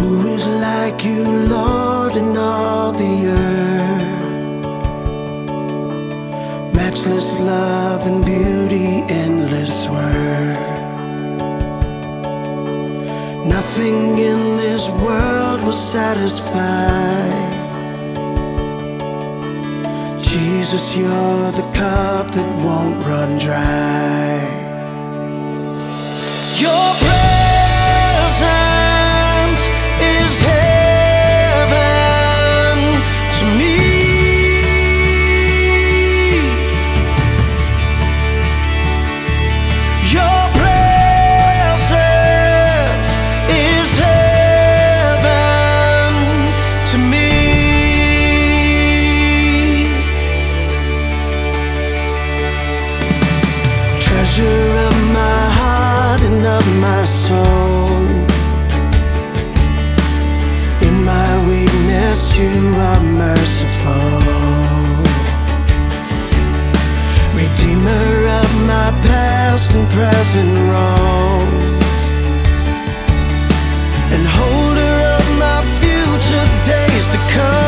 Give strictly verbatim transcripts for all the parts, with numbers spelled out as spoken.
Who is like you, Lord, in all the earth? Matchless love and beauty, endless worth. Nothing in this world will satisfy. Jesus, you're the cup that won't run dry. Your presence is heaven to me. Your presence is heaven to me. Treasure of my heart and of my soul. In my weakness you are merciful. Redeemer of my past and present wrongs, and holder of my future days to come.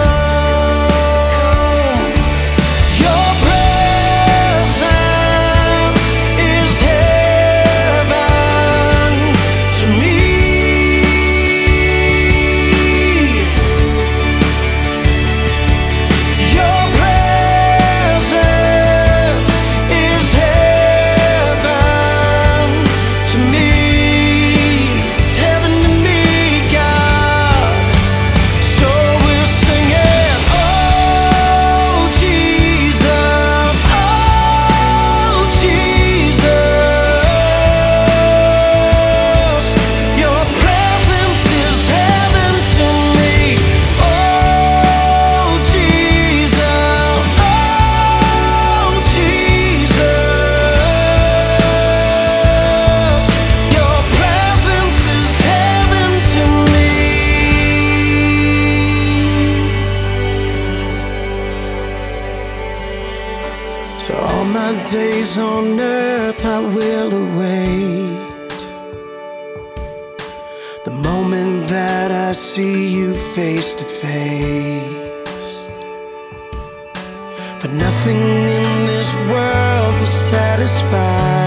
So all my days on earth I will await the moment that I see you face to face. For nothing in this world will satisfy.